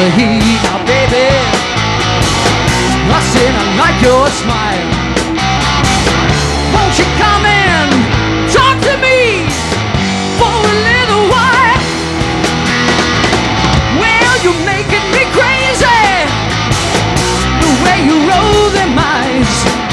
the heat now, baby. I said I like your smile. Won't you come in, talk to me for a little while? Well, you're making me crazy, the way you roll them eyes.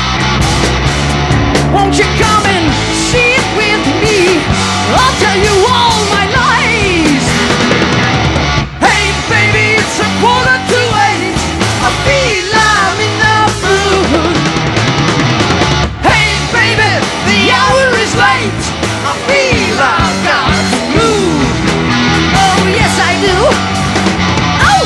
Won't you come and sit with me? I'll tell you all my lies. Hey baby, it's 7:45. I feel I'm in the mood. Hey baby, the hour is late. I feel I've got to move. Oh yes I do. Oh!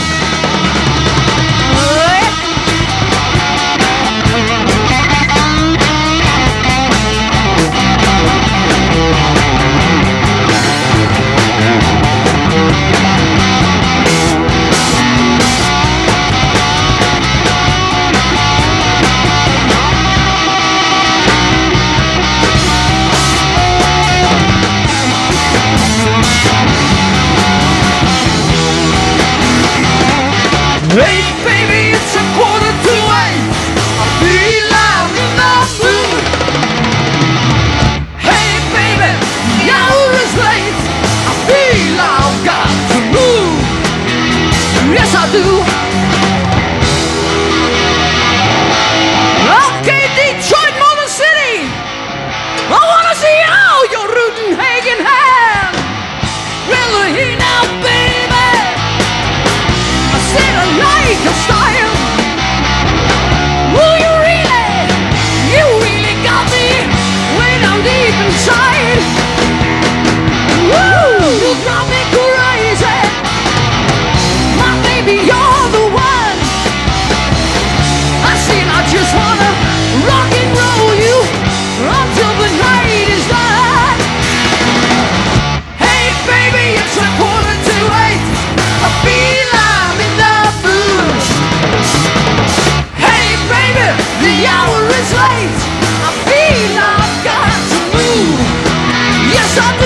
Hey baby, it's 7:45. I feel I'm in the mood. Hey baby, the hour is late. I feel I've got to move. Yes I do. Okay, Detroit, Motor City, I wanna see all your rootin' hanging hand. Well, hey now, baby, I said I like your style. Ooh, you really got me way down deep inside. Woo, you drive me crazy. My baby, you're the one. I said I just wanna rock and roll you until the night is done. Hey baby, it's 7:45. I feel I'm in the mood. Hey baby, the hour is late. I feel I've got to move. Yes I do.